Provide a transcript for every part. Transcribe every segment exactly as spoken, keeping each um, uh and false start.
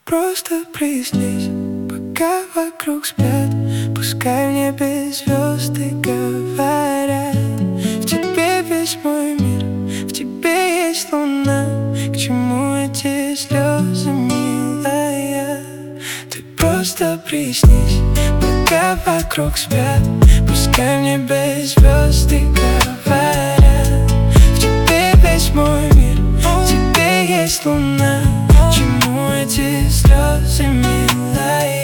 просто прояснись, пока вокруг спят. Пускай в небе звезды говорят: в тебе весь мой мир, в тебе есть луна. К чему эти слезы, милая? Ты просто прояснись, пока вокруг спят. Пускай в небе звезды говорят: в тебе весь мой мир, в тебе есть луна. К чему эти слезы, милая?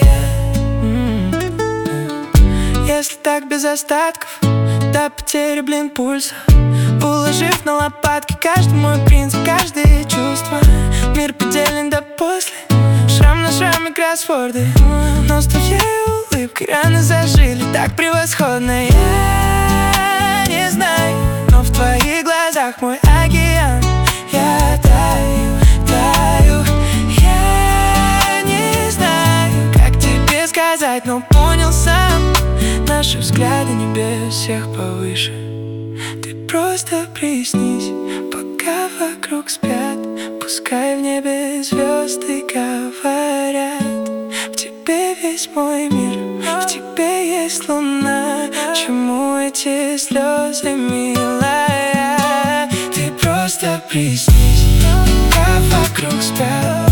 Если так без остатков, до потери, блин, пульса, уложив на лопатки каждый мой принцип, каждое чувство. Мир поделен до после, шрам на шраме кроссворды, но с твоей улыбкой раны зажили так превосходно. Я не знаю, но в твоих глазах мой океан. Я таю, таю. Я не знаю, как тебе сказать, но понял сам. Наши взгляды небес всех повыше. Ты просто прояснись, пока вокруг спят. Пускай в небе звезды говорят: в тебе весь мой мир, в тебе есть луна. Чему эти слезы, милая? Ты просто прояснись, пока вокруг спят.